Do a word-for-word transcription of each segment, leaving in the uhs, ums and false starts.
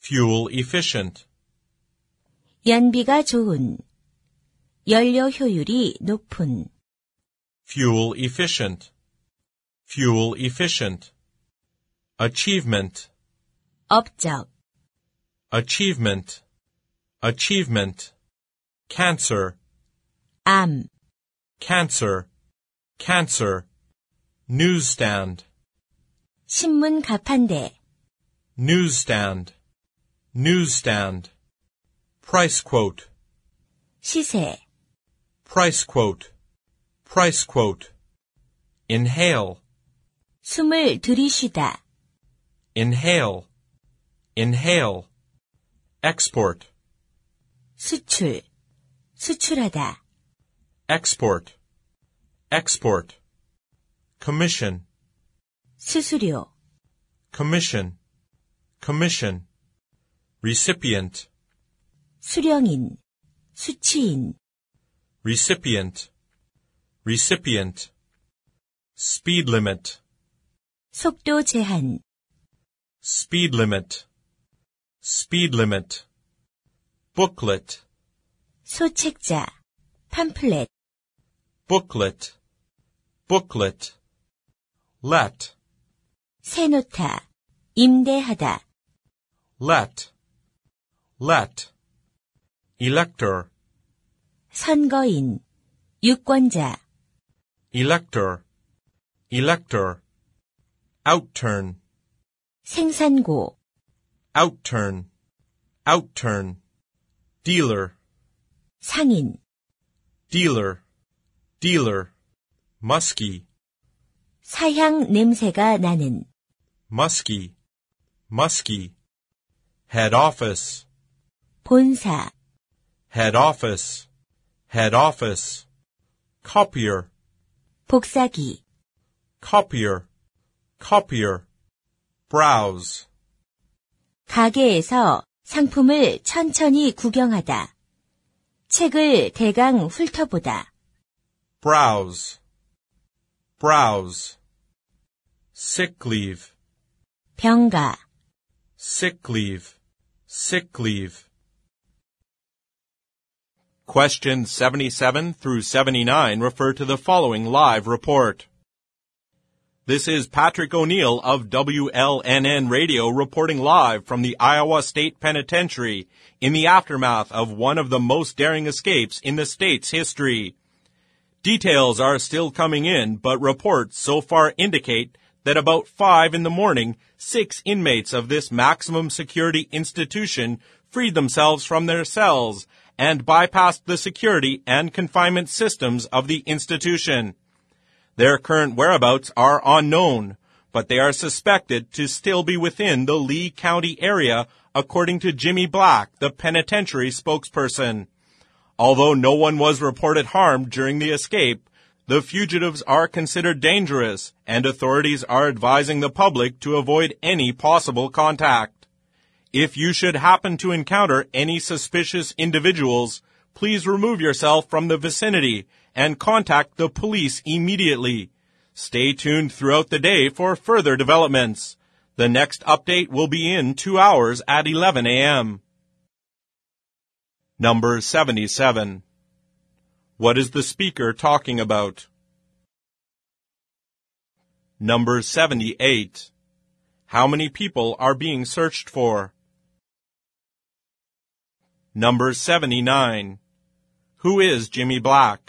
fuel efficient, 연비가 좋은, 연료 효율이 높은, fuel efficient, fuel efficient, achievement, 업적, achievement, achievement, cancer, 암, cancer, cancer, newsstand, 신문 가판대, newsstand, newsstand, price quote, 시세, price quote, price quote, inhale, 숨을 들이쉬다, inhale, inhale, export, 수출, 수출하다, export, export, commission, 수수료, commission, commission, recipient, 수령인, 수취인, recipient, recipient, speed limit, 속도 제한, speed limit, speed limit, booklet, 소책자, 팜플렛, booklet, booklet, let, 세놓다, 임대하다, let, let, elector, 선거인, 유권자, elector, elector, outturn, 생산고, outturn, outturn, dealer, 상인, dealer, dealer, musky, 사향 냄새가 나는, musky, musky, head office, 본사, head office, head office, copier, 복사기, copier, copier, browse, 가게에서 상품을 천천히 구경하다, 책을 대강 훑어보다, browse, browse, sick leave, 병가, sick leave, sick leave. Questions seventy-seven through seventy-nine refer to the following live report. This is Patrick O'Neill of W L N N Radio reporting live from the Iowa State Penitentiary in the aftermath of one of the most daring escapes in the state's history. Details are still coming in, but reports so far indicate that about five in the morning, six inmates of this maximum security institution freed themselves from their cells and bypassed the security and confinement systems of the institution. Their current whereabouts are unknown, but they are suspected to still be within the Lee County area, according to Jimmy Black, the penitentiary spokesperson. Although no one was reported harmed during the escape, the fugitives are considered dangerous, and authorities are advising the public to avoid any possible contact. If you should happen to encounter any suspicious individuals, please remove yourself from the vicinity and contact the police immediately. Stay tuned throughout the day for further developments. The next update will be in two hours at eleven a.m. Number seventy-seven. What is the speaker talking about? Number seventy-eight. How many people are being searched for? Number seventy-nine. Who is Jimmy Black?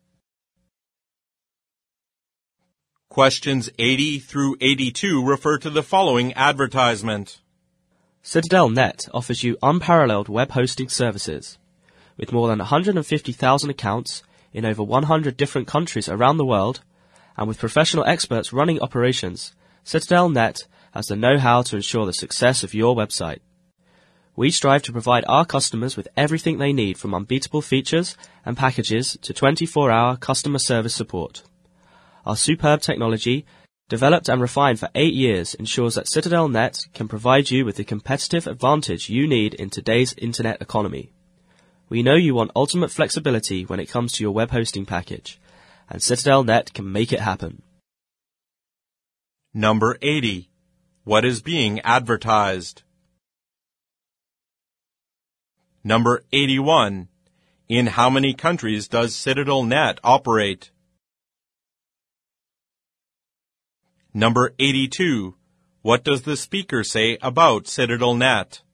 Questions eighty through eighty-two refer to the following advertisement. Citadel Net offers you unparalleled web hosting services. With more than one hundred fifty thousand accounts in over one hundred different countries around the world, and with professional experts running operations, Citadel Net has the know-how to ensure the success of your website. We strive to provide our customers with everything they need, from unbeatable features and packages to twenty-four hour customer service support. Our superb technology, developed and refined for eight years, ensures that Citadel Net can provide you with the competitive advantage you need in today's internet economy. We know you want ultimate flexibility when it comes to your web hosting package, and Citadel Net can make it happen. Number eighty. What is being advertised? Number eighty-one. In how many countries does Citadel Net operate? Number eighty-two. What does the speaker say about Citadel Net?